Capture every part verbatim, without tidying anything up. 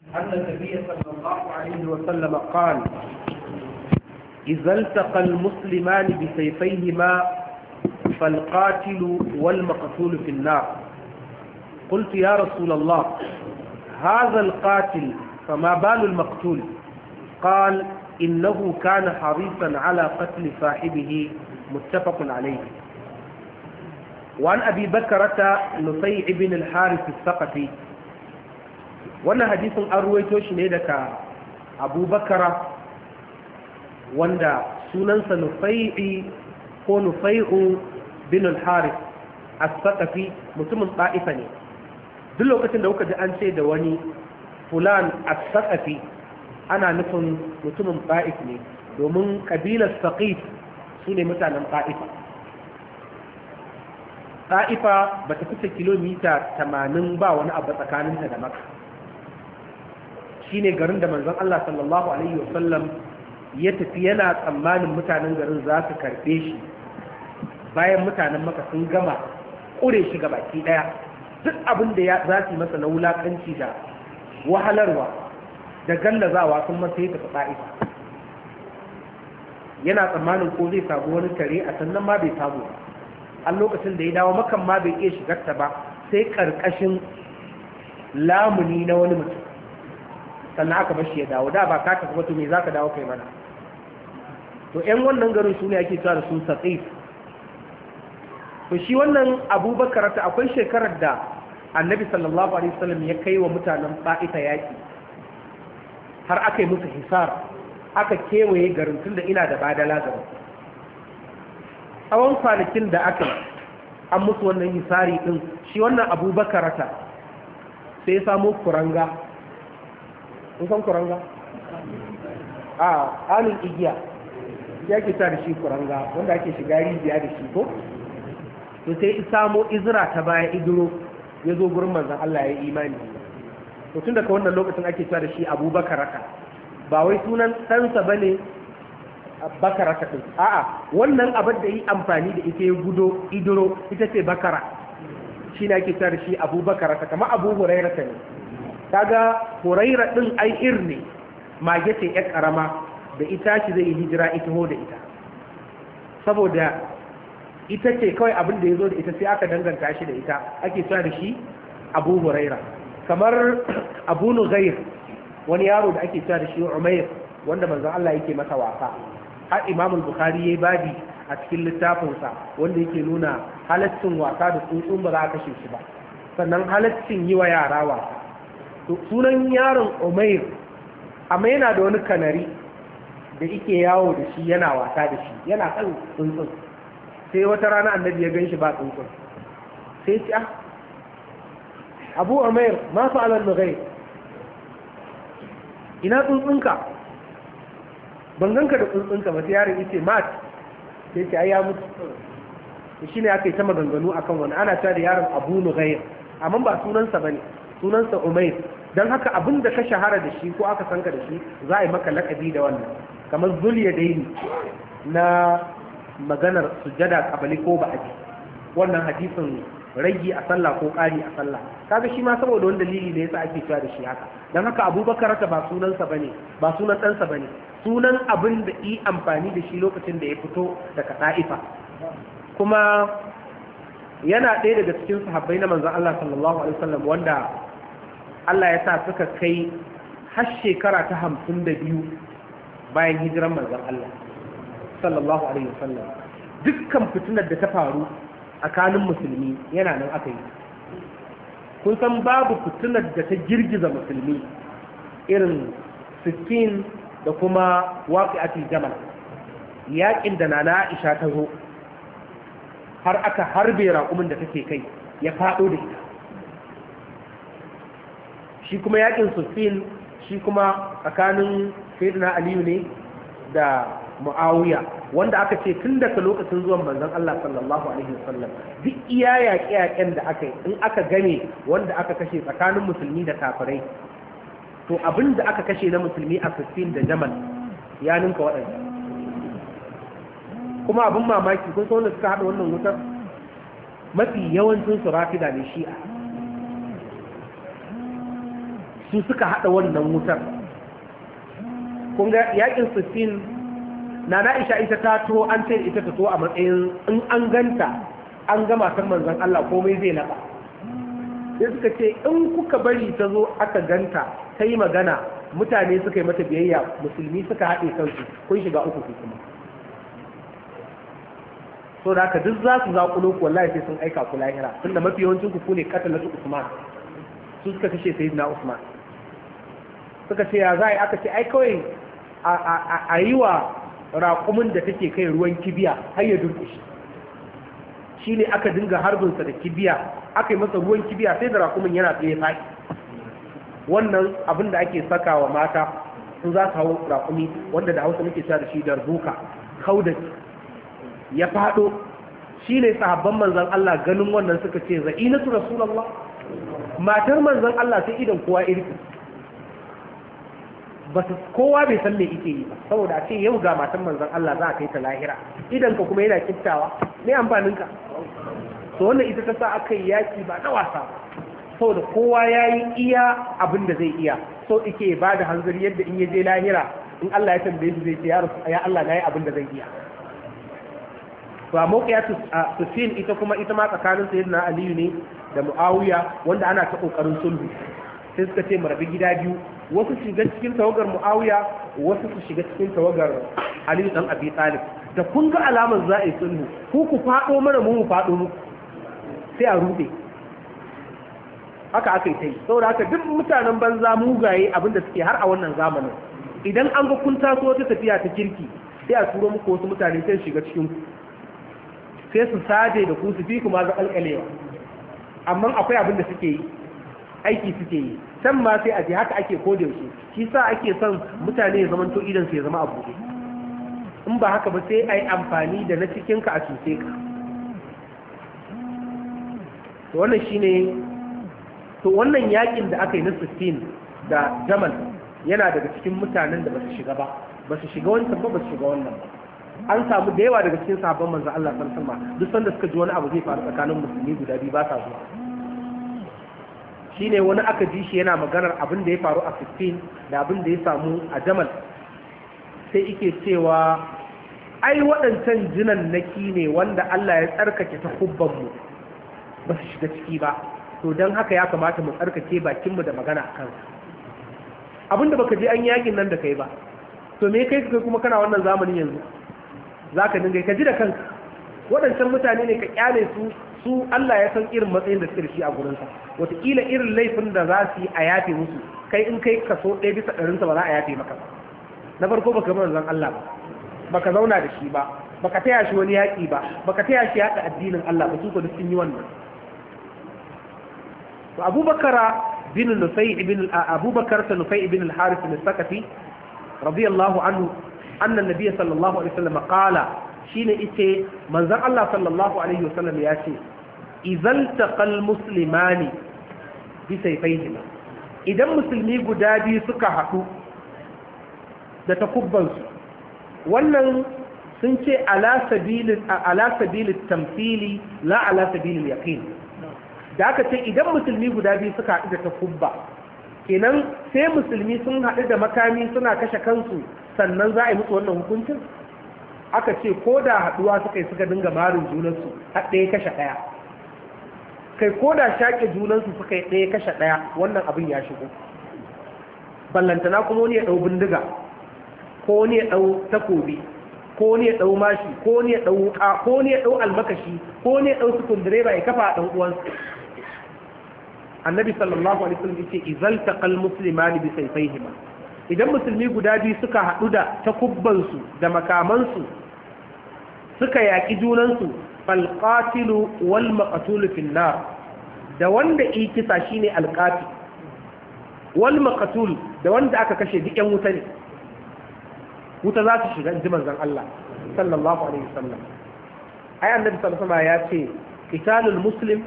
أن النبي صلى الله عليه وسلم قال إذا التقى المسلمان بسيفيهما فالقاتل والمقتول في النار. قلت يا رسول الله هذا القاتل فما بال المقتول؟ قال إنه كان حريصا على قتل صاحبه متفق عليه. وعن أبي بكرة نفيع بن الحارث الثقفي. wannan hadisin an ruwaito shi ne daga Abu Bakara wanda sunansa Nufai'i ko Nufai'u bin al-Harith as-Saqafi, mutumin Ta'ifa ne. Duk lokacin da kuka ji an ce da wani fulan as-Saqafi ana nufin mutumin Ta'if ne, domin kabilar Saqif su ne mutanen Ta'ifa. Ta'ifa ba ta fice kilomita tamanin ba wani abu tsakaninta da Makka. Shine garin da manzon Allah sallallahu alaihi wasallam ya tafi yana tsammanin mutanen garin za su karbe shi bayan mutanen Makka sun gama kure shi baki daya, duk abin da za su masa na wulakanci da wahalarwa da gallazawa sun masa ya tafi Ta'ifa. Yana tsammanin ko zai samu wani kare a sannan ma bai samu ba. A lokacin da ya dawo Makkan ma bai iya shigarta ba sai karkashin lamuni na wani mutum, sannan aka bashi ya dawo. Da ba ka tafi wato me za ka dawo kai mana. To ‘yan wannan garin su ne ake cewa da su Saqif. To shi wannan Abubakar ta akwai shekarar da Annabi sallallahu alaihi wasallam ya kai wa mutanen Ta'ifa yaki, har aka yi musu hisar, aka kewaye garin tun da ina da badala garin. Tsawon kwanakin da aka an musu wannan hisari din, shi wannan Abubakar ta sai ya samu kuranga. Kun san kuranga? A alin igiya ya ke ta da shi kuranga, wanda ake shiga rijiya da shi ko? To sai samo izra ta baya iduro ya zo gurin manzan Allah ya imani. To tun daga wannan lokacin ake ta da shi Abubakarata, ba wai sunan ɗansa ba ne Bakarata ɗin. A'a, wannan abin da yi amfani da ita ya gudo iduro ita ce Bakara, shi ne ake ta da shi Abubakarata, kamar Abu Hurairata ne. Kaga Huraira din ai ir ne, mage ce ƴar karama da ita shi zai yi hijira ita ho da ita, saboda ita ce kawai abin da ya zo da ita sai aka danganta shi da ita, ake cewa da shi Abu Huraira. Kamar Abu Nuzair, wani yaro da ake cewa da shi Umair, wanda manzon Allah yake masa wasa. Har Imam Bukhari yayi babi a cikin littafinsa wanda yake nuna halaccin wasa da tsuntsun ba za a kashe shi ba, sannan halaccin yi wa yara wasa. Sunan yaron Umair, amma yana da wani kanari da yake yawo da shi yana wasa da shi, yana kan tsuntsun. Sai wata rana annabi ya gan shi ba tsuntsun, sai ce ah Abu Umair ma fa'ala al-Nughair, ina tsuntsunka? Ban ganka da tsuntsunka ba. Sai yaron yace mat, sai ce ai ya mutu. Shi ne aka yi ta maganganu akan wani, ana ta da yaron Abu Nughair, amma ba sunansa bane, sunansa Umair. Don haka abin da ka shahara da shi ko aka sanka da shi za a yi maka lakabi da wannan, kamar zuliya daini na maganar sujjada kabali ko ba'adi, wannan hadisin ragi a sallah ko ƙari a sallah. Kaga shi ma saboda wani dalili ne yasa ake cewa da shi haka. Don haka Abubakar ta ba sunansa bane, ba sunan ɗansa bane, sunan abin da yi amfani da shi lokacin da ya fito daga Ta'ifa. Kuma yana ɗaya daga cikin sahabbai na manzon Allah sallallahu alaihi wasallam wanda Allah ya sa suka kai har shekara ta hamsin da biyu bayan hijiran manzon Allah sallallahu alaihi wasallam. Dukkan fitinar da ta faru tsakanin musulmi yana nan aka yi. Kun san babu fitinar da ta girgiza musulmi irin sittin da kuma waqi'atul Jamal, yaƙin da Nana Aisha ta zo har aka harbe raƙumin da take kai ya faɗo da ita. Shi kuma yakin Siffin shi kuma tsakanin Sayyidina Aliyu ne da Muawiya, wanda aka ce tun daga lokacin zuwan manzon Allah sallallahu alaihi wasallam duk iya yaƙe-yaƙen da aka yi in aka gane wanda aka kashe tsakanin musulmi da kafirai, to abin da aka kashe na musulmi a Siffin da Jamal ya ninka waɗanda. Kuma abin mamaki, kun san wanda suka haɗa wannan wutar mafi yawancin su rafida ne shi'a. su suka hada wannan wutar. kun ga yakin Siffin na Aisha ita ta to an ce ita ta to a matsayin in an ganta an ga matar manzon Allah komai zai naba, sai suka ce in kuka bari ta zo aka ganta ta yi magana mutane suka yi mata biyayya musulmi suka haɗe kansu kun shiga uku kuma. so da haka duk za su zaƙulo ku wallahi sai sun aika ku lahira tunda mafi yawancin ku ne katalatu Usman, su suka kashe sayyidina Usman. suka ce ya za a yi aka ce ai kawai a yi wa raƙumin da take kai ruwan kibiya har ya durƙushe, shi ne aka dinga harbinsa da kibiya aka yi masa ruwan kibiya sai da raƙumin yana tsaye faɗi. wannan abin da ake saka wa mata sun za su hau raƙumi wanda da hausa muke cewa da shi darbuka kauda ya faɗo, shi ne sahabban manzan Allah ganin wannan suka ce za'inatu rasulullah, matar manzan Allah sai idan kowa irki ba su kowa bai san me ike yi ba, saboda a ce yau ga matan manzan Allah za a kai ta lahira idan ka kuma yana kiftawa ne amfanin ka. to wannan ita ta sa aka yi yaki ba na wasa, saboda kowa ya yi iya abin da zai iya, so ike ba da hanzari yadda in ya je lahira in Allah ya tambaye shi zai ce ya Allah na yi abin da zai iya. to a mawqiyatu Siffin ita kuma ita ma tsakanin sayyidina Aliyu ne da Muawiya wanda ana ta kokarin sulhu, sai suka ce mu rabi gida biyu, wasu shiga cikin tawagar Muawiya wasu su shiga cikin tawagar Aliyu dan Abi Talib. da kun ga alamar za a yi sulhu ku ku fado mana mu mu fado muku sai a rude. haka aka yi ta yi, saboda haka duk mutanen banza mugaye abinda suke har a wannan zamanin idan an ga kun taso wata tafiya ta kirki sai a turo muku wasu mutane sai shiga cikin ku sai su saje da ku su fi kuma ga kalkalewa, amma akwai abin da suke yi aiki suke yi can ma sai a je haka ake koda yaushe, shi sa ake son mutane ya zama to idan su ya zama a buɗe, in ba haka ba sai a yi amfani da na cikinka a cuce ka. to wannan shine to wannan yakin da aka yi na Siffin da Jamal yana daga cikin mutanen da ba su shiga ba ba su shiga wancan ba ba su shiga wannan ba. an samu da yawa daga cikin sahabban manzo Allah sallallahu alaihi wasallam duk sanda suka ji wani abu zai faru tsakanin musulmi guda biyu ba sa zuwa. shine wani aka ji shi yana maganar abin da ya faru a Siffin da abin da ya samu a Jamal, sai yake cewa ai waɗancan jinan naki ne wanda Allah ya tsarkake ta kubban mu ba su shiga ciki ba, to don haka ya kamata mu tsarkake bakinmu da magana a kansa. abinda baka je an yakin nan da kai ba to me kai kai kuma kana wannan zamanin yanzu za ka dinga ka ji da kanka. waɗancan mutane ne ka kyale su su Allah ya san irin matsayin da suke da shi a gurinsa, wataƙila irin laifin da za su yi a yafe musu kai in kai kaso ɗaya bisa ɗarinsa ba za a yafe maka. na farko baka zama zan Allah ba, baka zauna da shi ba, baka taya shi wani yaƙi ba, baka taya shi yaɗa addinin Allah ba, su ko duk sun yi wannan. to Abubakar bin Nufai ibn Abubakar ta Nufai ibn al-Harith al-Saqafi radiyallahu anhu anna nabiy sallallahu alaihi wasallam qala shine ite manzon Allah sallallahu alaihi wasallam ya ce idzal taqal muslimani bi sayfayhima, idan musulmi guda biyu suka haɗu da takubbansu, wannan sun ce ala sabilin ala sabilin tamthili la ala sabilin yaqin. da aka ce idan musulmi guda biyu suka haɗu da takubba kenan sai musulmi sun haɗu da makami suna kashe kansu sannan za a yi musu wannan hukuncin. aka ce ko da haɗuwa suka yi suka dinga marin junansu har ɗaya kashe ɗaya, kai ko da shaƙe junansu suka yi ɗaya kashe ɗaya, wannan abin ya shigo. ballantana kuma wani ya ɗau bindiga ko wani ya ɗau takobi ko wani ya ɗau mashi ko wani ya ɗau wuƙa ko wani ya ɗau almakashi ko wani ya ɗau sukundireba ya kafa a ɗan uwansu. annabi sallallahu alaihi wasallam yace izal taqal muslimani bi sayfayhima, idan musulmi guda biyu suka haɗu da takubbansu da makamansu suka yaƙi junansu, fal qatilu wal maqtul fil nar, da wanda yi kisa shine alqati, wal maqtul da wanda aka kashe duk ƴan wuta ne, wuta za su shiga inji manzon Allah sallallahu alaihi wasallam. ai annabi sallallahu alaihi wasallam ya ce qitalul muslim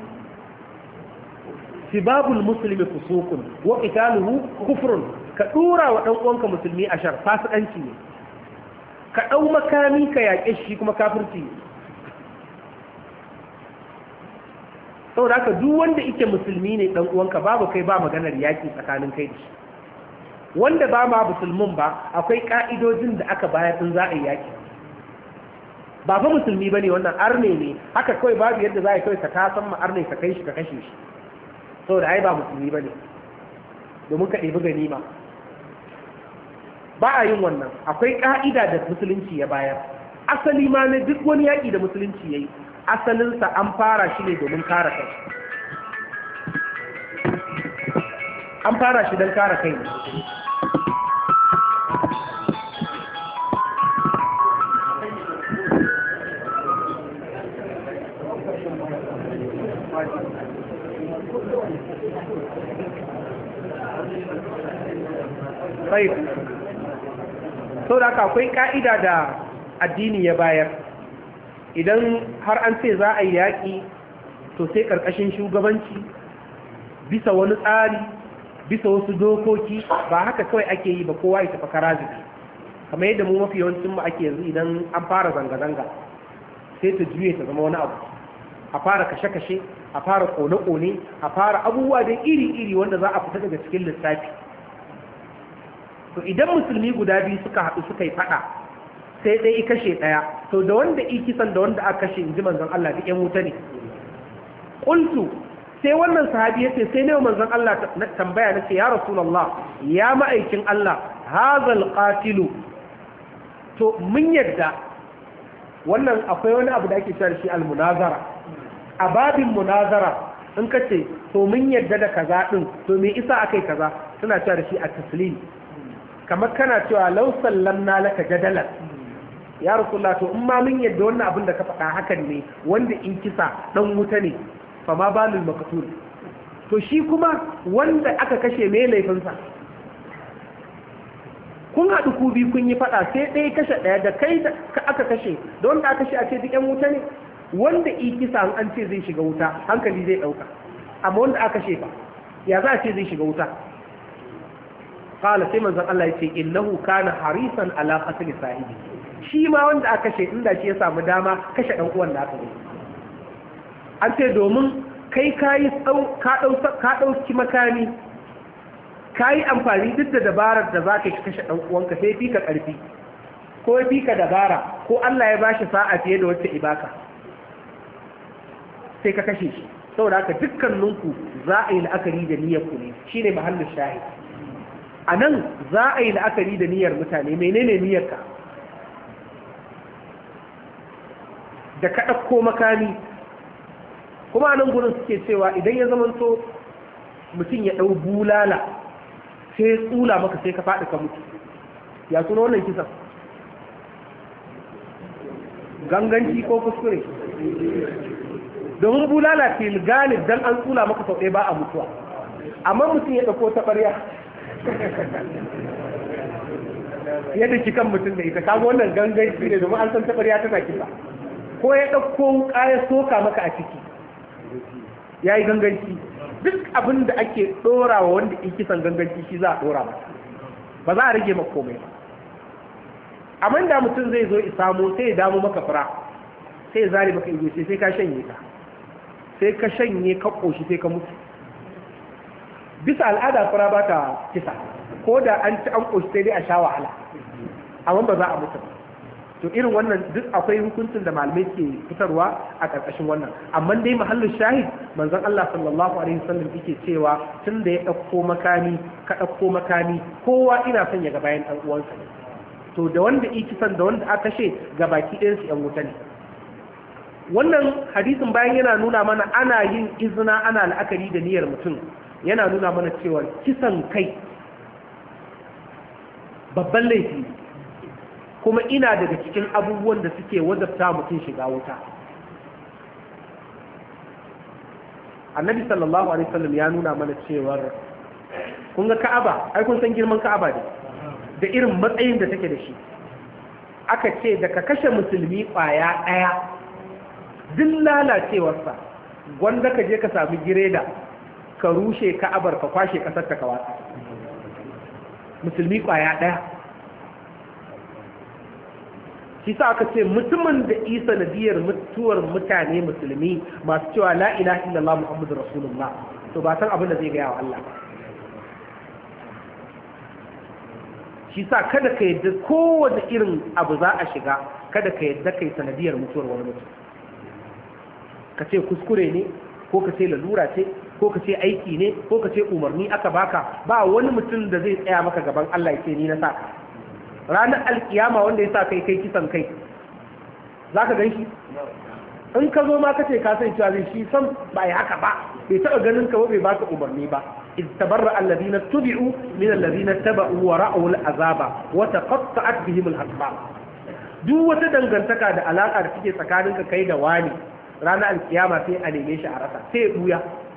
sibabul muslimi fusuqun wa qitaluhu kufrun, ka dura wa dan uwanka musulmi ashar fasikanci ne, ka dau makami ka yaƙe shi kuma kafirci ne. saboda haka duk wanda yake musulmi ne dan uwanka babu kai ba maganar yaki tsakanin kai da shi. Wanda ba ma musulmin ba akwai ka'idojin da aka bayar din za a yi yaki. Ba fa musulmi bane wannan arne ne, haka kawai babu yadda za a yi kawai ka tasan ma arne ka kai shi ka kashe shi saboda ai ba musulmi bane domin ka ɗebi ganima. Ba a yin wannan, akwai ka'ida da musulunci ya bayar. Asali ma na duk wani yaƙi da musulunci ya yi asalinsa an fara shi ne domin kare kai, an fara shi don kare kai ne. sai sau da akwai ka'ida da addini ya bayar. Idan har an ce za a yi yaƙi to sai ƙarƙashin shugabanci bisa wani tsari bisa wasu dokoki, ba haka kawai ake yi ba kowa ya tafi karazibi kamar yadda mu mafi yawancin mu ake yanzu. Idan an fara zanga-zanga sai ta juye ta zama wani abu, a fara kashe-kashe, a fara kone-kone, a fara abubuwa da iri-iri wanda za a fita daga cikin lissafi. To idan musulmi guda biyu suka haɗu suka yi faɗa sai ɗaya kashe ɗaya, to da wanda kisan da wanda aka kashe in ji manzon Allah duk ƴan wuta ne. Qultu, sai wannan sahabi yace sai ne manzon Allah tambaya nace ya rasulullah, ya ma'aikin Allah, hazal qatilu, to mun yadda wannan akwai wani abu da ake cewa shi al-munazara. A babin munazara in kace to mun yadda da kaza din, to me isa akai kaza, suna cewa shi at-taslim. Kamar kana cewa law sallamna laka jadalan, ya rasulullah to in ma mun yadda wannan abin da ka faɗa hakan ne, wanda in kisa dan wuta ne, fa ma balul maqtul, to shi kuma wanda aka kashe me laifinsa? Kun haɗu ku bi kun yi faɗa sai ɗaya kashe ɗaya, da kai da aka kashe da wanda aka kashe a ce duk ƴan wuta ne. Wanda in kisa an ce zai shiga wuta hankali zai ɗauka, amma wanda aka kashe ba ya za a ce zai shiga wuta? Kala sai manzon Allah ya ce innahu kana harisan ala qatl sahibi, shi ma wanda aka kashe inda shi ya samu dama kashe dan uwan naka ne. An ce domin kai kayi ka ka dauki makani kayi amfani duk da dabarar da zaka kashe dan uwanka, sai fika karfi ko fika dabara ko Allah ya bashi sa'a fiye da wacce ibaka sai ka kashe shi. Saboda haka dukkaninku za a yi la'akari da niyyar ku ne, shine mahallin shahid. A nan za a yi la'akari da niyyar mutane, menene niyyarka? Da ka ɗauko makami, kuma a nan gudun suke cewa idan ya zama so mutum ya ɗau bulala sai ya tsula maka sai ka faɗi ka mutu, ya suna wannan kisan? Ganganci ko kuskure? Domin bulala ke galib don an tsula maka sau ɗaya ba a mutuwa, amma mutum ya ɗauko taɓarya yadda kikan mutum da ita, kaga wannan ganganci ne domin an san taɓarya tana kisa. Ko ya ɗauko wuƙa ya soka maka a ciki, ya yi ganganci. Duk abin da ake ɗora wa wanda in kisan ganganci shi za a ɗora masa, ba za a rage maka komai ba. Amma da mutum zai zo isamo sai ya damu maka fura, sai ya zare maka ido sai ka shanye ka, sai ka shanye ka ƙoshi sai ka mutu. Bisa al'ada fura ba ta kisa, ko da an ci an ƙoshi sai dai a sha wahala, amma ba za a mutu. To irin wannan duk akwai hukuncin da malamai ke fitarwa a ƙarƙashin wannan. Amma dai mahallin shahid manzon Allah sallallahu alaihi wasallam yake cewa tun da ya ɗauko makami ka ɗauko makami, kowa ina son ya ga bayan ɗan uwansa ne. To da wanda iki san da wanda aka kashe ga baki ɗayan su ƴan wuta ne. Wannan hadisin bayan yana nuna mana ana yin izina ana la'akari da niyyar mutum, yana nuna mana cewa kisan kai babban laifi, kuma ina daga cikin abubuwan da suke wajabta mutum shiga wuta. Annabi sallallahu alaihi wasallam ya nuna mana cewar kun ga Ka'aba, ai kun san girman Ka'aba ne da irin matsayin da take da shi. Aka ce da ka kashe musulmi kwaya daya duk lalacewarsa, gwanda ka je ka sami gireda ka rushe Ka'abar ka kwashe kasar ta kawata. Musulmi kwaya daya shi sa aka ce mutumin da isa nadiyar mutuwar mutane musulmi masu cewa la ilaha illallah muhammadur rasulullah to ba san abin da zai gaya wa Allah shi sa kada ka yadda kowane irin abu za a shiga kada ka yadda kai sanadiyar mutuwar wani mutum ka ce kuskure ne ko ka ce lalura ce ko ka ce aiki ne ko ka ce umarni aka baka ba wani mutum da zai tsaya maka gaban Allah ya ce ni na sa ranar alkiyama wanda ya sa kai kai kisan kai za ka gan shi in ka zo ma ka ce ka san cewa zai shi san ba ya haka ba bai taɓa ganin ka ba bai baka umarni ba iz tabarra alladhina tubi'u min alladhina taba'u wa ra'u al'azaba wa taqatta'at bihim al'asbab duk wata dangantaka da alaka da take tsakaninka kai da wani ranar alkiyama sai a neme shi a rasa sai ya buya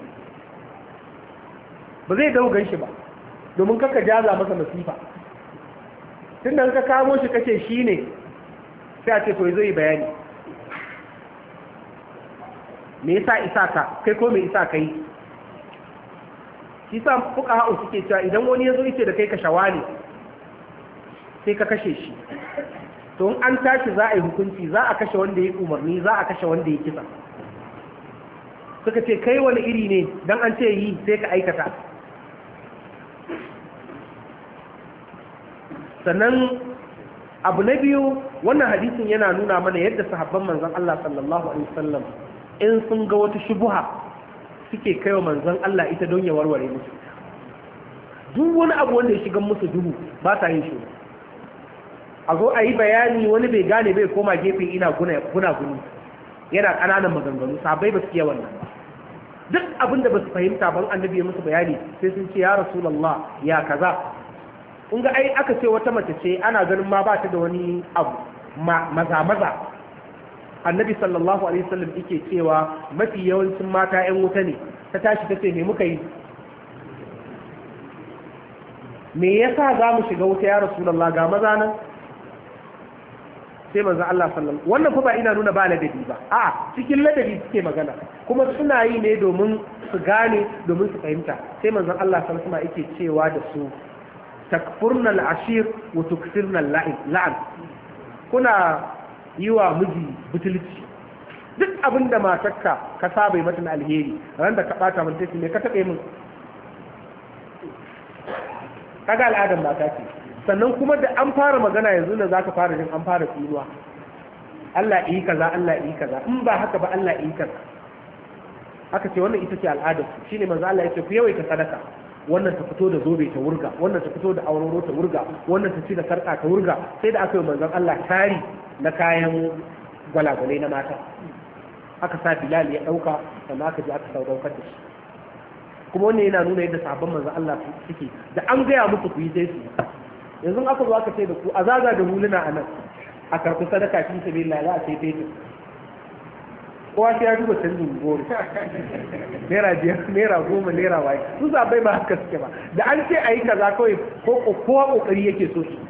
ba zai dawo gan shi ba domin kaka jaza masa masifa tun da ka kamo shi kace shi ne sai a ce to zai bayani me yasa isa ka kai ko me isa ka yi shi sa fuka ha'u suke cewa idan wani ya zo yake da kai ka shawali sai ka kashe shi to in an tashi za a yi hukunci za a kashe wanda ya umarni za a kashe wanda ya kisa suka ce kai wani iri ne don an ce yi sai ka aikata sannan abu na biyu wannan hadisin yana nuna mana yadda sahabban manzon Allah sallallahu alaihi wasallam in sun ga wata shubuha suke kaiwa manzon Allah ita don ya warware musu duk wani abu wanda ya shiga musu duhu ba sa yin shi a zo a yi bayani wani bai gane bai koma gefe ina guna guni yana ƙananan maganganu sabai ba su iya wannan ba duk abin da ba su fahimta ban annabi ya musu bayani sai sun ce ya rasulullah ya kaza kun ga ai aka ce wata mace ce ana ganin ma ba ta da wani abu maza maza annabi sallallahu alaihi wasallam yake cewa mafi yawancin mata ƴan wuta ne ta tashi ta ce me muka yi me yasa za mu shiga wuta ya rasulullah ga maza nan sai manzo Allah sallallahu wannan fa ba ina nuna ba ladabi ba a cikin ladabi suke magana kuma suna yi ne domin su gane domin su fahimta sai manzo Allah sallallahu alaihi yake cewa da su takfurna al-ashir wa tuksirna al-la'an kuna yi wa miji butulci duk abinda matarka ka saba mata na alheri ran da ka bata mun tace me ka tabe min kaga al'adar mata ce sannan kuma da an fara magana yanzu da za ka fara jin an fara tsinuwa Allah yi kaza Allah yi kaza in ba haka ba Allah yi kaza haka ce wannan ita ce al'adar shi ne manzo Allah ya ce ku yawaita sadaka wannan ta fito da zobe ta wurga wannan ta fito da auroro ta wurga wannan ta ci da sarka ta wurga sai da aka yi manzon Allah tari na kayan gwalagwalai na mata aka sa Bilal ya dauka sannan aka je aka saudaukar da shi kuma wannan yana nuna yadda sahabban manzon Allah suke da an gaya musu ku yi sai su yanzu aka zo aka ce da ku a zaga da huluna a nan a karɓi sadaka fi sabi lala a sai fetur kowa sai ya duba canjin goro naira biyar naira goma naira waye su zabai ba haka suke ba da an ce a yi kaza kawai ko kowa kokari yake so shi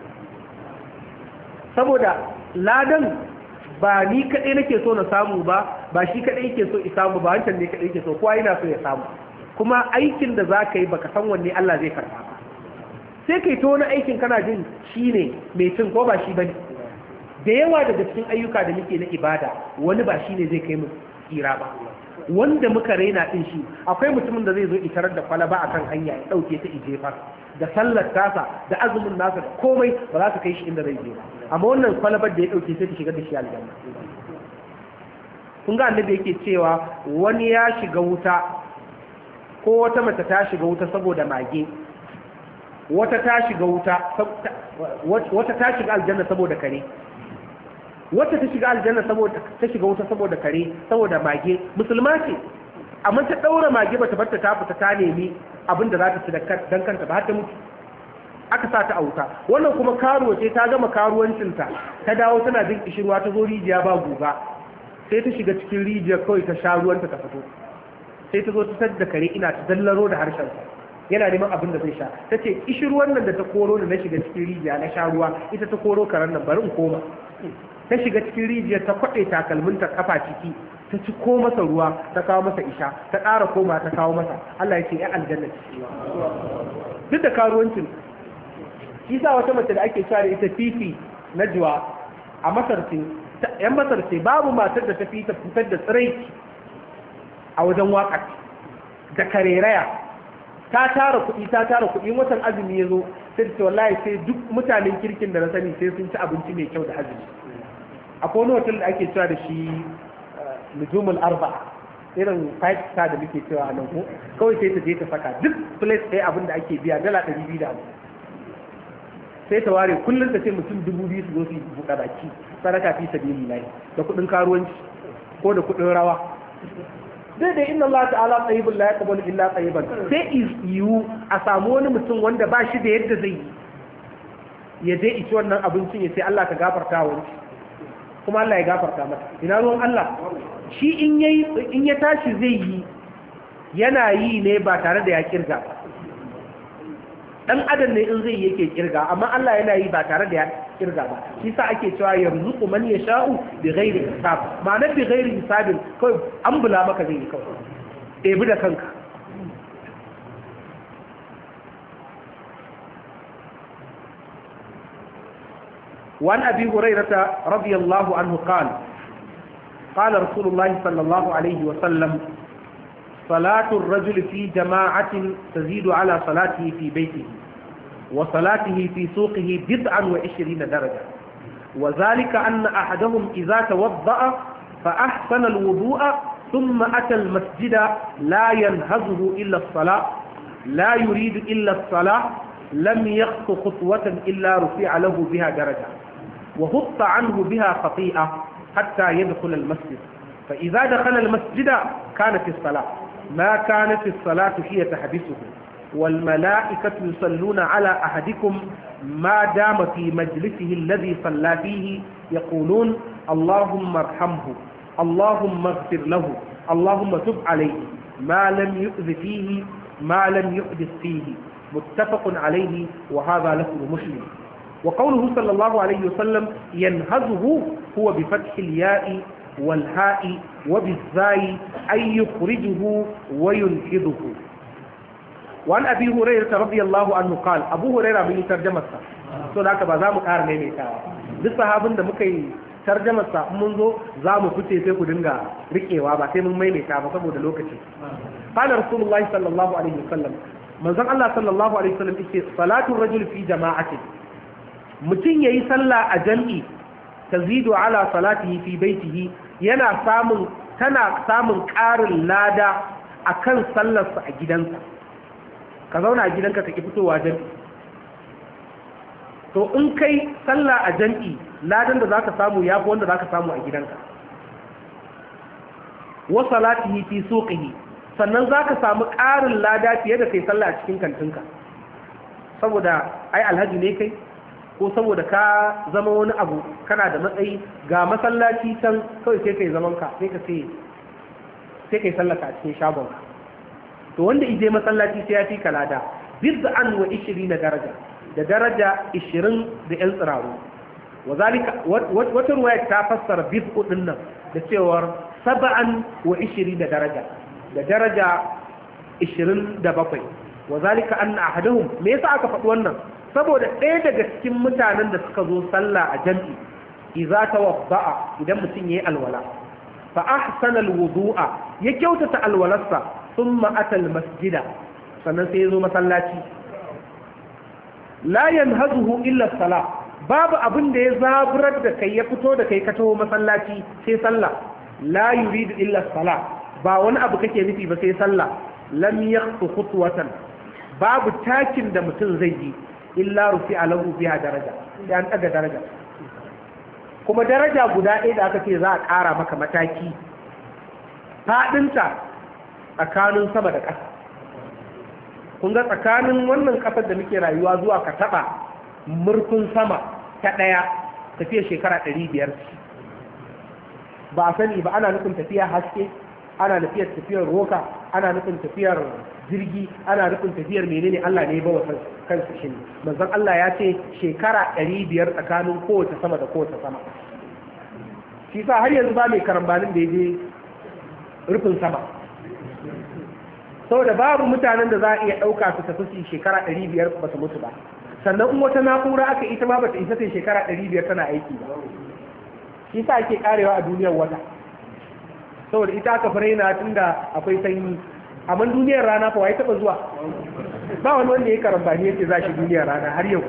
saboda ladan ba ni kaɗai nake so na samu ba ba shi kaɗai yake so i samu ba wancan ne kaɗai yake so kowa yana so ya samu kuma aikin da za ka yi baka san wanne Allah zai karɓa ba sai kai ta wani aikin kana jin shi ne mai cin ko ba shi ba ne da yawa daga cikin ayyuka da muke na ibada wani ba shi ne zai kai mu tsira ba wanda muka raina ɗin shi akwai mutumin da zai zo itarar da kwalaba akan hanya ya ɗauke ta ijefar da sallar tasa da azumin nasa da komai ba za su kai shi inda zai je ba amma wannan kwalabar da ya ɗauke sai ta shiga da shi aljanna kun ga annabi yake cewa wani ya shiga wuta ko wata mace ta shiga wuta saboda mage wata ta shiga wuta wata ta shiga aljanna saboda kare wata ta shiga aljanna saboda ta shiga wuta saboda kare saboda mage musulma ce amma ta daura mage bata barta ta fita ta nemi abin da za ta ci dan kanta ba har ta mutu aka sa ta a wuta wannan kuma karuwa ce ta gama karuwancinta ta dawo tana jin kishirwa ta zo rijiya ba guga sai ta shiga cikin rijiyar kawai ta sha ruwanta ta fito sai ta zo ta tadda kare ina ta dallaro da harshen yana neman abin da zai sha ta ce kishirwan nan da ta koro da na shiga cikin rijiya na sha ruwa ita ta koro karen nan bari in koma ta shiga cikin rijiyar ta kwaɗe takalminta kafa ciki ta ci ko masa ruwa ta kawo masa isha ta ƙara koma ta kawo masa Allah ya ce ya aljanna duk da karuwancin shi sa wata mace da ake cewa da ita fifi na juwa a masar ce yan masar ce babu matar da ta fi ta fitar da tsiraici a wajen waƙar da kareraya ta tara kuɗi ta tara kuɗi watan azumi ya zo sai ta wallahi sai duk mutanen kirkin da na sani sai sun ci abinci mai kyau da azumi akwai wani hotel da ake cewa da shi nujumul arba'a irin five star da muke cewa a nan ko kawai sai ta je ta saka duk place ɗaya abin da ake biya dala ɗari biyu da hamsin sai ta ware kullum ta ce mutum dubu biyu su zo su buɗe baki sadaka fi sabilillahi da kuɗin karuwanci ko da kuɗin rawa dai dai inna Allah ta'ala tayyibun la yaqbalu illa tayyiban sai yiwu a samu wani mutum wanda ba shi da yadda zai yi ya je ici wannan abincin ya sai Allah ka gafarta wa wani kuma Allah ya gafarta mata ina ruwan Allah shi in yayi in ya tashi zai yi yana yi ne ba tare da ya kirga ba dan adam ne in zai yake kirga amma Allah yana yi ba tare da ya kirga ba shi sa ake cewa yarzuqu man yasha'u bi ghairi hisab ma'ana bi ghairi hisabin kai an bula maka zai yi kawai ebi da kanka وعن أبي هريرة رضي الله عنه قال قال رسول الله صلى الله عليه وسلم صلاة الرجل في جماعة تزيد على صلاته في بيته وصلاته في سوقه بضعا وعشرين درجة وذلك أن أحدهم إذا توضأ فأحسن الوضوء ثم أتى المسجد لا ينهزه إلا الصلاة لا يريد إلا الصلاة لم يخط خطوة إلا رفع له بها درجة وهط عنه بها خطيئة حتى يدخل المسجد فإذا دخل المسجد كانت الصلاة ما كانت الصلاة هي تحبسه والملائكة يصلون على أحدكم ما دام في مجلسه الذي صلى فيه يقولون اللهم ارحمه اللهم اغفر له اللهم تب عليه ما لم يؤذ فيه ما لم يحدث فيه متفق عليه وهذا لفظ مسلم وقوله صلى الله عليه وسلم ينهزه هو بفتح الياء والهاء وبالزاي أي يخرجه وينهضه وعن أبي هريرة رضي الله عنه قال أبو هريرة من ترجمته سو ذاك ba za mu ƙara maimaitawa duk sahabin da muka yi tarjamarsa mun zo za mu fice sai ku dinga rikewa ba sai mun maimaita ba saboda lokaci qala rasulullahi sallallahu alaihi wasallam manzon Allah sallallahu alaihi wasallam yace salatu rajul fi jama'atin mutun yayi sallah a jami'i tazidu ala salatihi fi baitihi yana samun tana samun ƙarin lada akan sallarsa a gidansa ka zauna a gidanka ka ki fitowa jami'i to in kai sallah a jami'i ladan da zaka samu yafi wanda zaka samu a gidanka wa salatihi fi suqihi sannan zaka samu ƙarin lada fiye da kai sallah a cikin kantinka saboda ai alhaji ne kai ko saboda ka zama wani abu kana da matsayi ga masallaci can kawai sai kai zaman ka sai ka sai sai kai sallaka a cikin shagon ka to wanda ije masallaci sai ya fi kalada bid'an wa ishirin daraja da daraja ishirin da yan tsiraru wazalika wata ruwaya ta fassara bid'u din nan da cewar sab'an wa ishirin daraja da daraja ishirin da bakwai wazalika anna ahaduhum me yasa aka faɗi wannan saboda ɗaya daga cikin mutanen da suka zo sallah a jam'i idza tawadda'a idan mutum yayi alwala fa ahsana alwudu'a ya kyautata alwalarsa thumma ata almasjida sannan sai ya zo masallaci la yanhazuhu illa salah babu abin da ya zaburar da kai ya fito da kai ka taho masallaci sai sallah la yuridu illa salah ba wani abu kake nufi ba sai sallah lam yakhtu khutwatan babu takin da mutum zai yi illa rufi alahu biha daraja sai an daga daraja kuma daraja guda ɗaya da aka ce za a ƙara maka mataki faɗinta tsakanin sama da ƙasa kun ga tsakanin wannan ƙasar da muke rayuwa zuwa ka taɓa murfin sama ta ɗaya tafiya shekara ɗari biyar ba a sani ba ana nufin tafiya haske ana nufin tafiyar roka ana nufin tafiyar jirgi ana nufin tafiyar menene Allah ne ba wa kansa shi ne manzon Allah ya ce shekara ɗari biyar tsakanin kowace sama da kowace sama shi sa har yanzu ba mai karambanin da ya je rufin sama saboda babu mutanen da za a iya ɗauka su tafi su shekara ɗari biyar ba su mutu ba sannan in wata na'ura aka ita ma ba ta isa sai shekara ɗari biyar tana aiki ba shi sa ake karewa a duniyar wata saboda ita aka fara yana tunda akwai sanyi amma duniyar rana fa wai taba zuwa ba wani wanda ya karambani yake za shi duniyar rana har yau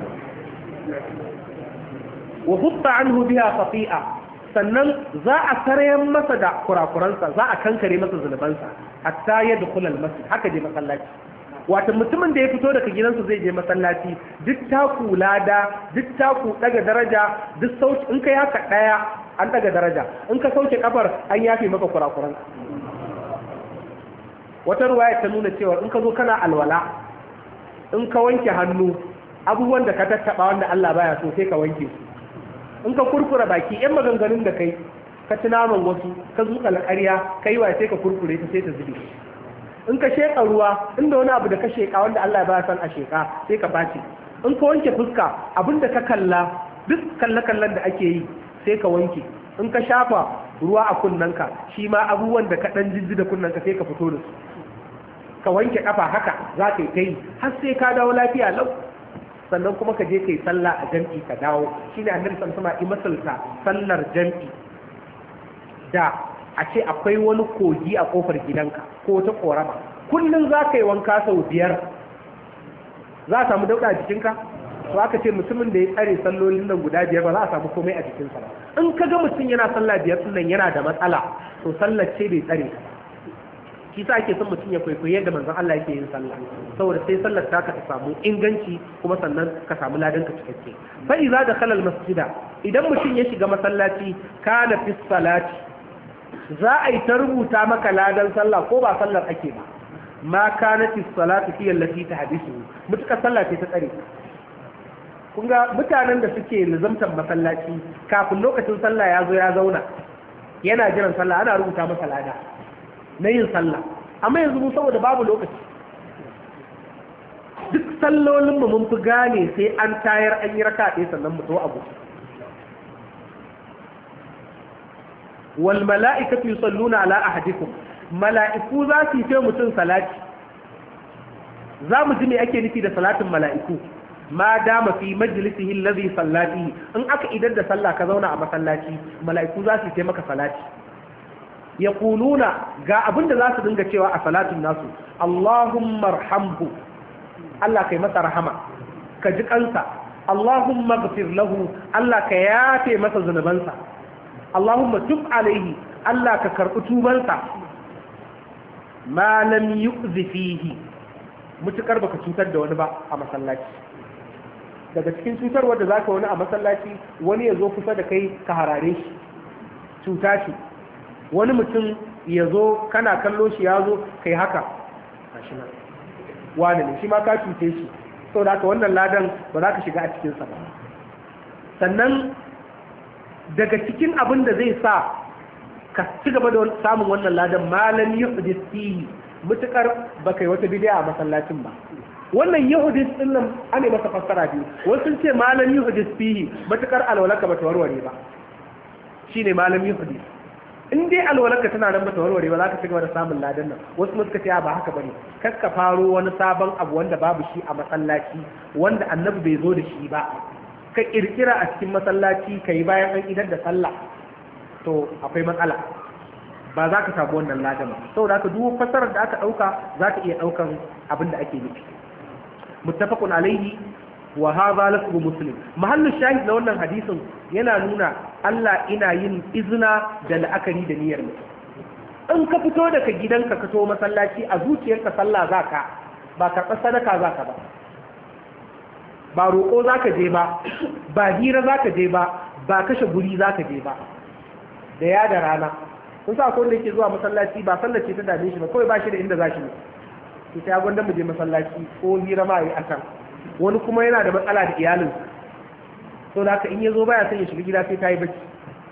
wa hutta anhu biha khati'a sannan za a sarayen masa da kurakuransa za a kankare masa zunubansa hatta ya dukula almasjid haka je masallaci wato mutumin da ya fito daga gidansa zai je masallaci duk taku lada duk taku daga daraja duk sauki in kai haka daya an daga daraja in ka sauke kafar an yafe maka kurakuran wata ruwaya ta nuna cewa in ka zo kana alwala in ka wanke hannu abubuwan da ka tattaba wanda Allah baya so sai ka wanke su in ka kurkura baki yan maganganun da kai ka ci naman wasu ka zuƙa ƙarya ka yi wa sai ka kurkure ta sai ta zube in ka sheƙa ruwa inda wani abu da ka sheƙa wanda Allah ba san a sheƙa sai ka bace in ka wanke fuska abin da ka kalla duk kalle-kallen da ake yi sai ka wanke in ka shafa ruwa a kunnanka shi ma abubuwan da ka ɗan jijji da kunnanka sai ka fito da su ka wanke ƙafa haka za ka yi ta yi har sai ka dawo lafiya lau sannan kuma ka je ka yi sallah a jam'i ka dawo shi ne annabi sallallahu alaihi masalta sallar jam'i da a ce akwai wani kogi a kofar gidanka ko ta korama kullum za ka yi wanka sau biyar za a samu dauɗa a jikinka to aka ce mutumin da ya tsare sallolin nan guda biyar ba za a samu komai a jikinsa ba in ka ga mutum yana sallah biyar sunan yana da matsala to sallar ce bai tsare ka shi sa ake son mutum ya kwaikwayi yadda manzon Allah yake yin sallah saboda sai sallar ta ka samu inganci kuma sannan ka samu ladan ka cikakke fa iza dakhala al masjida idan mutum ya shiga masallaci kana fi salati za a yi ta rubuta maka ladan sallah ko ba sallar ake ba ma kana fi salati fi allati tahdisu mutuka sallah ce ta tsare kun ga mutanen da suke nizamtar masallaci kafin lokacin sallah ya zo ya zauna yana jiran sallah ana rubuta masa lada na yin sallah amma yanzu mu saboda babu lokaci duk sallolinmu mun fi gane sai an tayar an yi raka ɗaya sannan mu zo abu wal mala'ikatu yusalluna ala ahadikum mala'iku za su yi mutum salati za mu ji me ake nufi da salatin mala'iku ma dama fi majlisihi alladhi sallati in aka idar da sallah ka zauna a masallaci mala'iku za su yi maka salati yaquluna ga abinda za su dinga cewa a salatin nasu Allahumma arhamhu Allah kai masa rahama ka ji kansa Allahumma ighfir lahu Allah ka yafe masa zunubansa Allahumma tub alaihi Allah ka karbi tubansa ma lam yu'zi fihi mutukar baka cutar da wani ba a masallaci daga cikin cutarwar da zaka wani a masallaci wani ya zo kusa da kai ka harare shi cuta shi wani mutum ya zo kana kallo shi ya zo kai haka wani ne shi ma ka cuce shi sau da haka wannan ladan ba za ka shiga a cikinsa ba sannan daga cikin abin da zai sa ka ci gaba da samun wannan ladan malam yuhdis fihi mutukar ba kai wata bidiya a masallacin ba wannan yuhdis din nan ana masa fassara biyu wasu sun ce malam yuhdis fihi mutukar alwalaka bata warware ba shine malam yuhdis in dai alwalarka tana nan bata warware ba za ka ci gaba da samun ladan nan wasu suka ce ba haka bane kar ka faro wani sabon abu wanda babu shi a masallaci wanda annabi bai zo da shi ba ka kirkira a cikin masallaci kai bayan an idar da sallah to akwai matsala ba za ka samu wannan ladan ba saboda haka duk fasarar da aka dauka za ka iya daukan abin da ake nufi muttafaqun alaihi wa hadha lafzu muslim mahallu shahid na wannan hadisin yana nuna Allah ina yin izina da la'akari da niyyar mutum in ka fito daga gidanka ka to masallaci a zuciyarka sallah zaka ba karɓar sadaka zaka ba ba roƙo zaka je ba ba hira zaka je ba ba kashe guri zaka je ba da ya da rana kun sa akwai wanda yake zuwa masallaci ba sallar ce ta dame shi ba kawai ba shi da inda za shi ne to sai gwanda mu je masallaci ko hira ma yi akan wani kuma yana da matsala da iyalin so da haka in ya zo baya son ya shiga gida sai ta yi bacci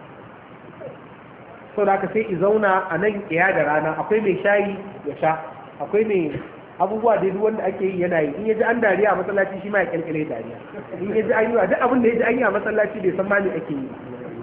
so da haka sai i zauna a nan iya da rana akwai mai shayi ya sha akwai mai abubuwa da duk wanda ake yi yana yi in ya ji an dariya a masallaci shi ma ya kyalkyale dariya in ya ji an yi duk abin da ya ji an yi a masallaci bai san ma me ake yi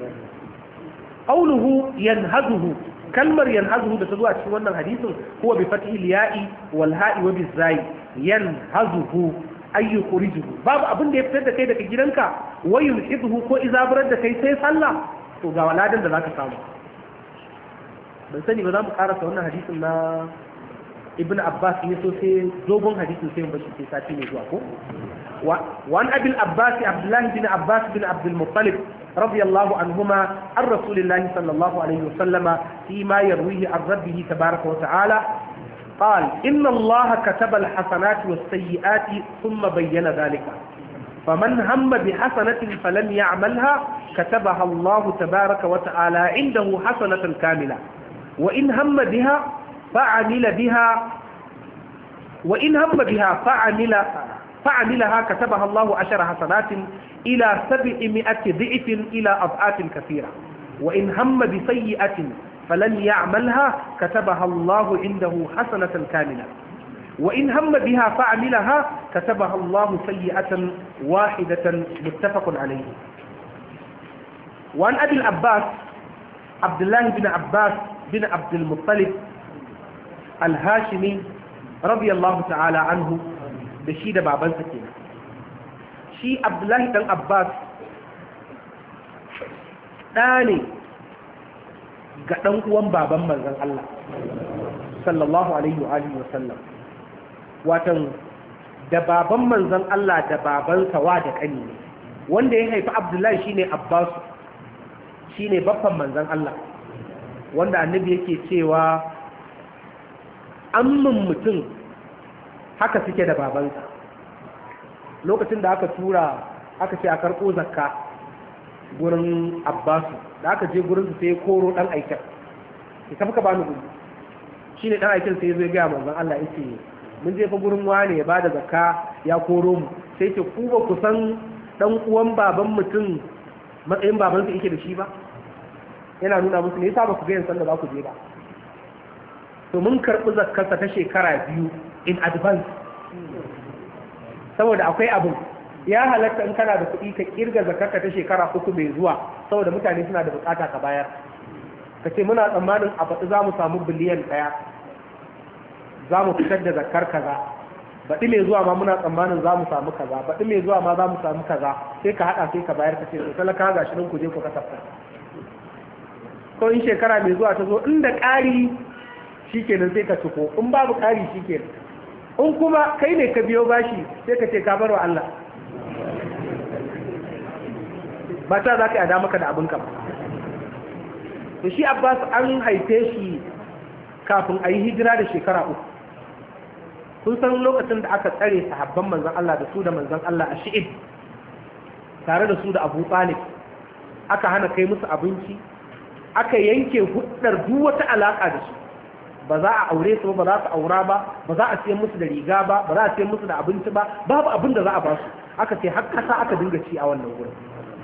qawluhu yanhazuhu kalmar yanhazuhu da ta zo a cikin wannan hadisin huwa bi fathi al-ya'i wal ha'i wa bi zai yanhazuhu ay yukhrijuhu babu abin da ya fitar da kai daga gidanka wa yulhiduhu ko izabarar da kai sai sallah to ga waladan da za ka samu. Ban sani ba za mu karasa wannan hadisin na ibn Abbas ne so sai dogon hadisin sai mu bashi sai sati ne zuwa ko wa an abil Abbas Abdullah bin Abbas bin Abdul Muttalib radiyallahu anhuma an rasulillahi sallallahu alaihi wasallama fi ma yarwihi an rabbih tabaaraka wa ta'ala قال إن الله كتب الحسنات والسيئات ثم بين ذلك فمن هم بحسنة فلم يعملها كتبها الله تبارك وتعالى عنده حسنة كاملة وإن هم بها فعمل بها وإن هم بها فعمل فعملها كتبها الله عشر حسنات إلى سبعمائة ضعف إلى أضعاف كثيرة وإن هم بسيئة فلن يعملها كتبها الله عنده حسنة كاملة وإن هم بها فعملها كتبها الله سيئة واحدة متفق عليه. وعن أبي العباس عبد الله بن عباس بن عبد المطلب الهاشمي رضي الله تعالى عنه بشيد بابن سكينة شي عبد الله بن عباس داني ga ɗan uwan baban manzon Allah sallallahu alaihi wa alihi wa sallam, watan da baban manzon Allah da babansa wa da kani ne, wanda ya haifi Abdullahi shine Abbas shine babban manzon Allah, wanda annabi yake cewa amman mutum haka suke da babansa. Lokacin da aka tura aka ce a karɓo zakka gurin Abbasu, da aka je gurin su sai koro dan aikin ya tafi ka bani gudu shine dan aikin sai zai ga manzon Allah yake mun je fa gurin wane ya bada zakka ya koro mu, sai ce ku ba ku san dan uwan baban mutum matsayin baban sa yake da shi ba, yana nuna musu ne yasa ba ku ga yan sanda za ku je ba, to mun karbi zakkar ta shekara biyu in advance saboda akwai abin ya halatta in kana da kuɗi ka kirga zakarka ta shekara uku mai zuwa saboda mutane suna da bukata ka bayar, ka ce muna tsammanin a baɗi za mu samu biliyan ɗaya za mu fitar da zakar kaza, baɗi mai zuwa ma muna tsammanin za mu samu kaza, baɗi mai zuwa ma za mu samu kaza, sai ka haɗa sai ka bayar ka ce to talaka ga shi nan ku je ku kasafta. Ko in shekara mai zuwa ta zo inda ƙari shikenan sai ka ciko, in babu ƙari shikenan, in kuma kai ne ka biyo bashi sai ka ce ka bar wa Allah, ba ta za ka yada maka da abinka ba. To shi Abbas an haife shi kafin a yi hijira da shekara uku. Kun san lokacin da aka tsare sahabban manzan Allah da su da manzan Allah a shi'id tare da su da Abu Talib, aka hana kai musu abinci, aka yanke hudar duk wata alaka da su, ba za a aure su ba, za su aura ba, ba za a siyan musu da riga ba, ba za a siyan musu da abinci ba, babu abin da za a ba su. Aka ce har kasa aka dinga ci a wannan gurin.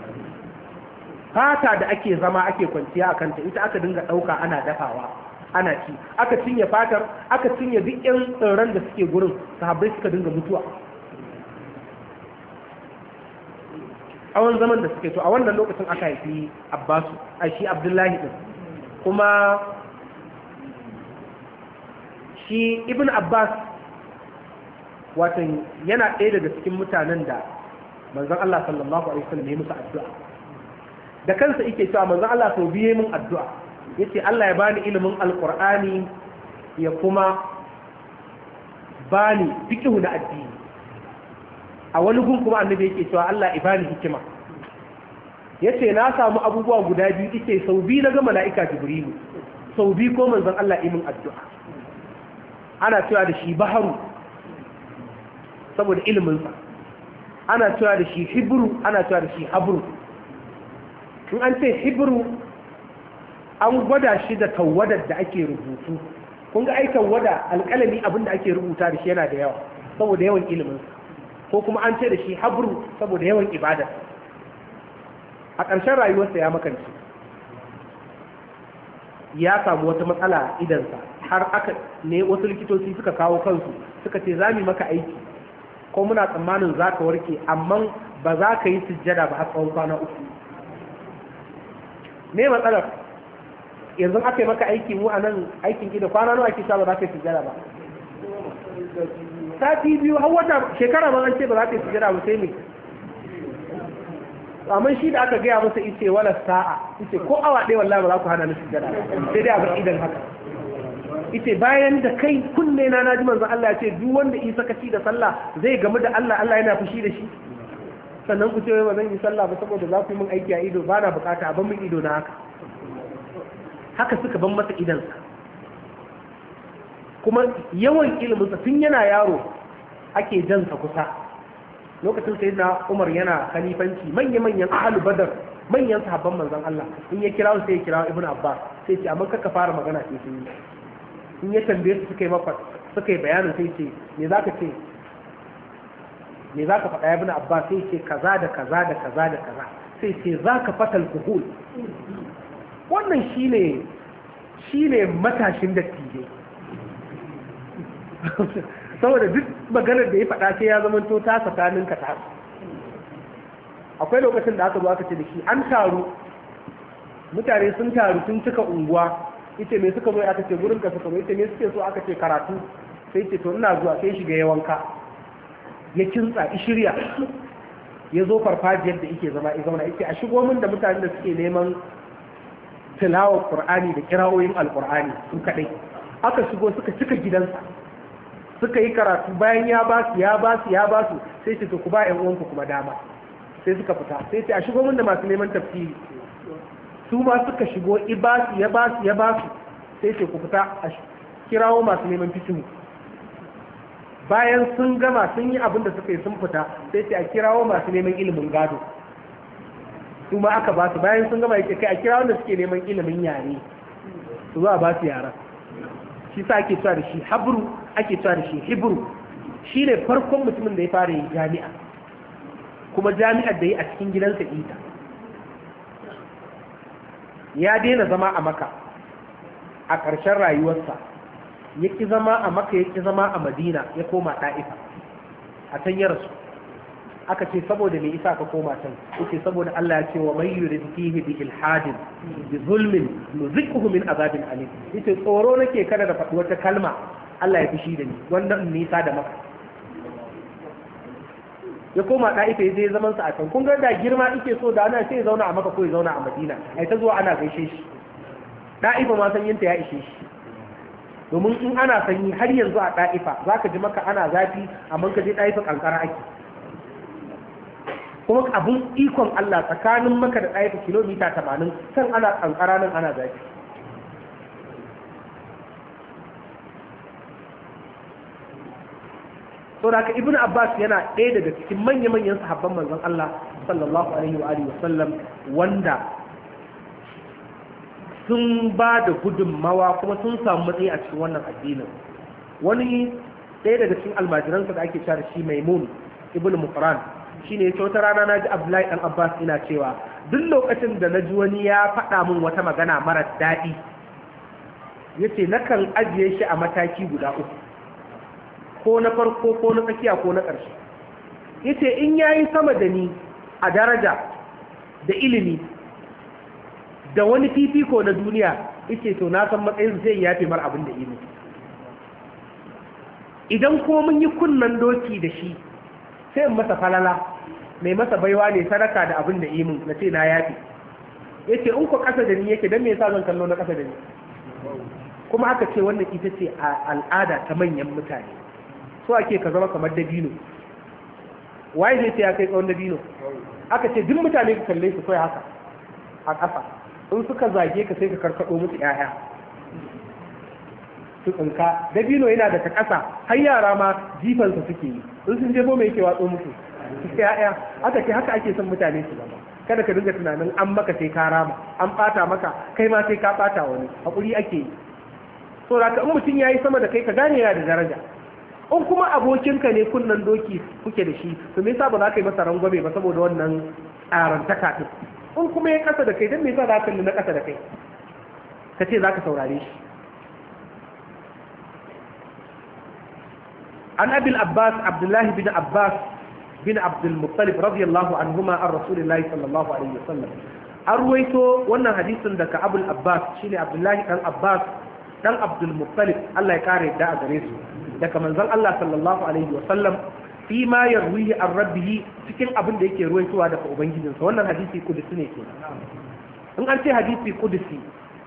Fata da ake zama ake kwanciya a kanta ita aka dinga ɗauka ana dafawa ana ci, aka cinye fatar, aka cinye duk ƴan tsirran da suke gurin, sahabbai suka dinga mutuwa tsawon zaman da suke. To a wannan lokacin aka haifi Abbasu a shi Abdullahi din, kuma shi Ibn Abbas watan yana ɗaya daga cikin mutanen da manzon Allah sallallahu alaihi wasallam ya musu addu'a da kansa yake cewa manzon Allah sau biye min addu'a, yace Allah ya bani ilimin alqur'ani ya kuma bani fiqhu na addini. A wani gun kuma annabi yake cewa Allah ya bani hikima, yace na samu abubuwa guda biyu, yace sau biyu na ga mala'ika Jibrilu, sau biyu ko manzon Allah ya min addu'a. Ana cewa da shi baharu saboda iliminsa, ana cewa da shi hibru, ana cewa da shi habru. In an ce hibru an gwada shi da tawadar da ake rubutu, kun ga ai tawada alƙalami abin da ake rubuta da shi yana da yawa saboda yawan iliminsa, ko kuma an ce da shi habru saboda yawan ibada. A ƙarshen rayuwarsa ya makance, ya samu wata matsala idansa, har aka ne wasu likitoci suka kawo kansu suka ce za mu maka aiki ko muna tsammanin za ka warke, amma ba za ka yi sujjada ba har tsawon kwana uku. Me matsalar? Yanzu aka yi maka aiki mu a nan aikin gida kwana nawa ake ba za ka yi sujjada ba? Sati biyu har wata shekara ma an ce ba za ka yi sujjada ba sai ne. amma shi da aka gaya masa ice wala sa'a ice ko awa ɗaya wallahi ba za ku hana ni sujjada sai dai a bar idan haka ice bayan da kai kunne na naji manzo Allah ya ce duk wanda yi sakaci da sallah zai gamu da Allah Allah yana fushi da shi sannan ku ce wai ba zan yi sallah ba saboda za ku yi min aiki a ido ba na bukata a ban min ido na haka haka suka ban masa idansa kuma yawan iliminsa tun yana yaro ake jansa kusa lokacin sai na Umar yana khalifanci manya-manyan ahlu badar manyan sahabban manzon Allah in ya kira sai ya kira Ibn Abbas sai ce amma kaka fara magana sai sun yi in ya tambaye su suka yi maka suka yi bayanin sai ce me zaka ce me zaka faɗa Ibn Abbas sai ce kaza da kaza da kaza da kaza sai ce zaka fatal kuhul wannan shine shine matashin dattijai saboda duk maganar da ya faɗa sai ya zama to ta tsakanin ka ta akwai lokacin da aka zo aka ce da shi an taru mutane sun taru sun cika unguwa ita me suka zo aka ce gurin ka suka zo ita me suke so aka ce karatu sai ce to ina zuwa sai shiga ya wanka ya kintsa ya shirya ya zo farfajiyar da yake zama ya zauna yake a shigo min da mutanen da suke neman tilawar qur'ani da kirawoyin alqur'ani su kadai aka shigo suka cika gidansa suka yi karatu bayan ya ba su ya ba su ya ba su sai ce to ku ba ƴan uwanku kuma dama sai suka fita sai ce a shigo mun da masu neman tafsiri su ma suka shigo i ba su ya ba su ya ba su sai ce ku fita a kirawo masu neman fikihu bayan sun gama sun yi abin da suka yi sun fita sai ce a kirawo masu neman ilimin gado su ma aka ba su bayan sun gama yake kai a kirawo da suke neman ilimin yare su za a ba su yaran shi sa ake cewa da shi habru ake cewa da shi hibru shi ne farkon mutumin da ya fara yi jami'a kuma jami'ar da yi a cikin gidansa ita ya daina zama a maka a ƙarshen rayuwarsa ya ƙi zama a maka ya ƙi zama a madina ya koma ɗa'ifa a can ya rasu aka ce saboda me isa ka koma can yace saboda Allah ya ce wa may yurid fihi bi ilhadin bi zulmin nuzikhu min azabin alim yace tsoro nake kada da faɗi wata kalma Allah ya fishi da ni wannan nisa da maka ya koma ɗa'ifa ya je zaman sa a can kun ga da girma yake so da ana sai ya zauna a maka ko ya zauna a madina ai ta zuwa ana gaishe shi ɗa'ifa ma sanyinta ya ishe shi domin in ana sanyi har yanzu a ɗa'ifa zaka ji maka ana zafi amma ka je ɗa'ifa kankara ake kuma abun ikon Allah tsakanin maka da ɗaya kilomita tamanin can ana kankara nan ana zafi so da ibn Abbas yana ɗaya daga cikin manya-manyan sahabban manzon Allah sallallahu alaihi wa alihi wasallam wanda sun ba da gudunmawa kuma sun samu matsayi a cikin wannan addinin wani ɗaya daga cikin almajiransa da ake cewa shi Maimun ibn Muqran shine yace wata rana na ji Abdullahi dan Abbas ina cewa duk lokacin da na ji wani ya faɗa min wata magana mara daɗi yace nakan ajiye shi a mataki guda uku ko na farko ko na tsakiya ko na ƙarshe yace in yayi sama da ni a daraja da ilimi da wani fifiko na duniya yace to na san matsayin zai yafe mar abin da ilimi idan ko mun yi kunnan doki da shi sai in masa falala mai masa baiwa ne sadaka da abin da imin na ce na yafi yace in ku kasa da ni yake dan me yasa zan kallo na kasa da ni kuma aka ce wannan ita ce al'ada ta manyan mutane so ake ka zama kamar dabino waye zai ce ya kai tsawon dabino aka ce duk mutane ka kalle su kai haka a ƙasa in suka zage ka sai ka karkado musu ƴaƴa su tsinka dabino yana da ta ƙasa har yara ma jifansa suke yi in sun jefo mai yake watso musu su ƴaƴa aka ce haka ake son mutane su zama kada ka dinga tunanin an maka sai ka rama an ɓata maka kai ma sai ka ɓata wani haƙuri ake yi so da ka in mutum ya yi sama da kai ka gane yana da daraja in kuma abokinka ne kunnan doki kuke da shi to me yasa ba za ka yi masa rangwame ba saboda wannan tsarantaka din in kuma ya kasa da kai don me yasa za ka na kasa da kai ka ce za ka saurare shi an abil abbas abdullahi bin abbas bin abdul muttalib radiyallahu anhuma an rasulillahi sallallahu alaihi wasallam an ruwaito wannan hadisin daga abul abbas shine abdullahi dan abbas dan abdul muttalib Allah ya kare da a gare su daga manzon Allah sallallahu alaihi wasallam fi ma yarwihi an rabbihi cikin abin da yake ruwaitowa daga ubangijinsa. Wannan hadisi kudusi ne ke. In an ce hadisi kudusi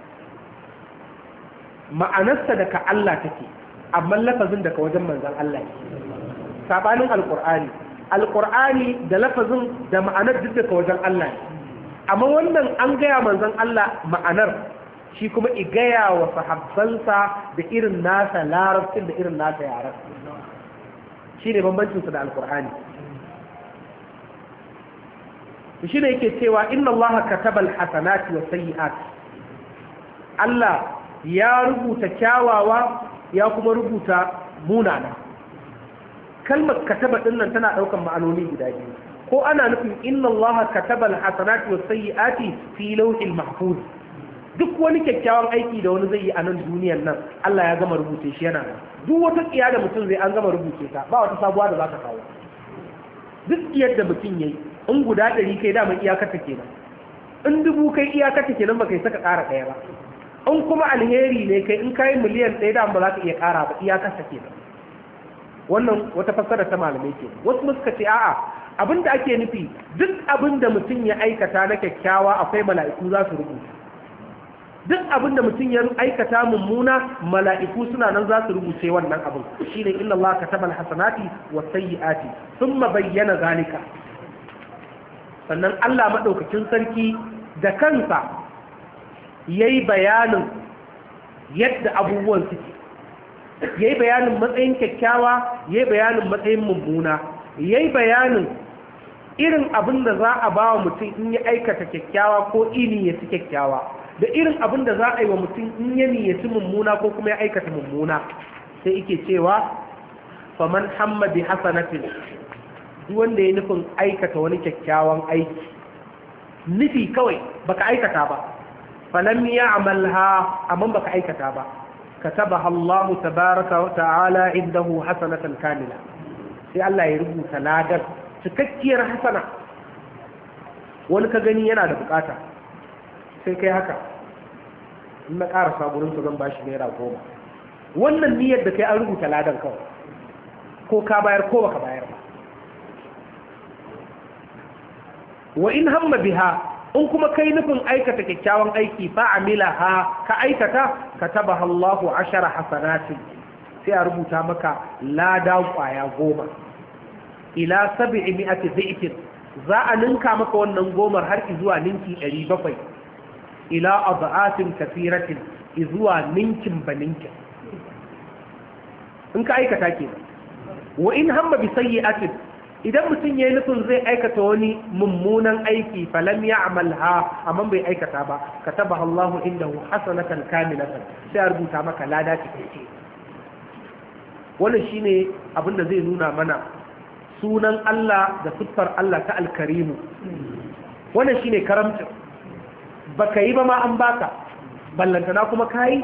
ma'anarsa daga Allah take, amma lafazin daga wajen manzon Allah ne. Sabanin alqur'ani alqur'ani da lafazin da ma'anar duk daga wajen Allah ne, amma wannan an gaya manzon Allah ma'anar, shi kuma i gaya wa sahabbansa da irin nasa larabcin da irin nasa yaran. Shi ne bambancinsa da alqur'ani. shi ne yake cewa inna allaha katabal hasanati was sayyi'at, Allah ya rubuta kyawawa ya kuma rubuta munana. Kalmar kataba din nan tana daukan ma'anoni guda biyu, ko ana nufin inna allaha katabal hasanati was sayyi'ati fi lawhil mahfuz, duk wani kyakkyawan aiki da wani zai yi a nan duniyar nan Allah ya gama rubuce shi yana nan. Duk wata tsiya da mutum zai an gama rubuce ta, ba wata sabuwa da za ka kawo. Duk tsiyar da mutum yayi in guda ɗari kai dama iyakarta kenan, in dubu kai iyakarta kenan ba kai saka ƙara ɗaya ba, in kuma alheri ne kai in kai miliyan ɗaya dama ba za ka iya ƙara ba, iyakarta kenan. Wannan wata fassara ta malamai ke. Wasu suka ce a'a, abin da ake nufi duk abin da mutum ya aikata na kyakkyawa akwai mala'iku za su rubuta, duk abin da mutum ya aikata mummuna mala'iku suna nan za su rubuce wannan abin. Shine inna Allah kataba al-hasanati was sayyi'ati thumma bayyana zalika. Sannan Allah madaukakin sarki da kansa yayi bayanin yadda abubuwan suke, yayi bayanin matsayin kyakkyawa, yayi bayanin matsayin mummuna, yayi bayanin irin abin da za a ba wa mutum in ya aikata kyakkyawa ko ini ya ci kyakkyawa, da irin abin da za a yi wa mutum in ya niyyaci mummuna ko kuma ya aikata mummuna. Sai yake cewa faman hamma bi hasanatin, duk wanda ya nufin aikata wani kyakkyawan aiki, nufi kawai baka aikata ba, falam ya'malha, amma baka aikata ba, katabaha Allah tabaraka wa ta'ala indahu hasanatan kamila, sai Allah ya rubuta ladar cikakkiyar hasana. Wani ka gani yana da bukata sai kai haka, in na ƙara saburin su zan ba shi naira goma, wannan niyyar da kai an rubuta ladan kawai, ko ka bayar ko baka bayar ba. Wa in hamma biha, in kuma kai nufin aikata kyakkyawan aiki fa amilaha, ka aikata, katabaha Allahu ashara hasanatin, sai a rubuta maka lada kwaya goma, ila sab'i mi'ati dhi'fin, za a ninka maka wannan gomar har zuwa ninki ɗari bakwai, ila adha'atin kathiratin, zuwa ninkin baninkin. In ka aikata ke. Wa in hamma bi sayyi'atin, idan mutum yayin nufin zai aikata wani mummunan aiki falam ya'malha, amma bai aikata ba, katabaha Allahu indahu hasanatan kamilatan, sai a rubuta maka lada cikakke. Wannan shine abin da zai nuna mana sunan Allah da siffar Allah ta alkarimu. Wannan shine karamcin, baka yi ba ma an baka, ballantana kuma kayi.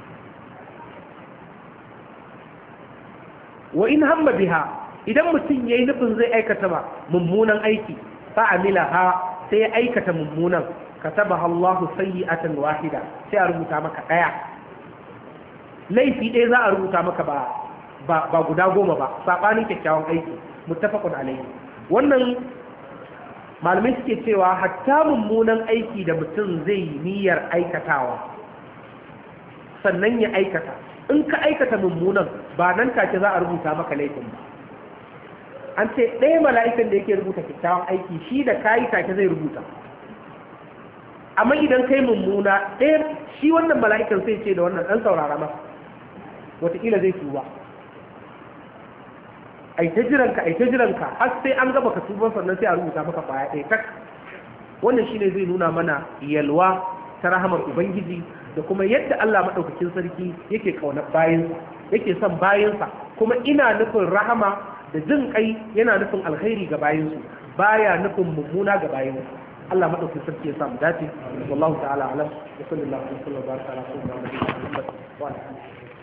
Wa in hamma biha, idan mutum yayi nufin zai aikata ba mummunan aiki fa amilaha, sai ya aikata mummunan, katabaha Allahu sayyi'atan wahida, sai a rubuta maka daya. Laifi ɗaya za a rubuta maka ba ba, ba guda goma ba, sabanin kyakkyawan aiki. Muttafaqun alayhi. Wannan malamai suke cewa hatta mummunan aiki da mutum zai yi niyyar aikatawa sannan ya aikata, in ka aikata mummunan ba nan take za a rubuta maka laifin ba. An ce ɗaya mala'ikan da yake rubuta kyakkyawan aiki shi da kayi take zai rubuta, amma idan kai mummuna ɗaya, shi wannan mala'ikan sai ce da wannan ɗan saurara masa, wataƙila zai tuba. Ai ta jiranka ai ta jiranka har sai an gaba ka tuba, sannan sai a rubuta maka kwaya ɗaya tak. Wannan shine zai nuna mana yalwa ta rahamar Ubangiji da kuma yadda Allah madaukakin sarki yake kaunar bayansa, yake son bayansa, kuma ina nufin rahama da jin kai, yana nufin alkhairi ga bayansu, baya nufin mummuna ga bayansu. Allah madaukakin sarki ya samu dace. Wallahu ta'ala alam. Wa sallallahu alaihi wa sallam wa baraka ala sayyidina Muhammad wa ala alihi.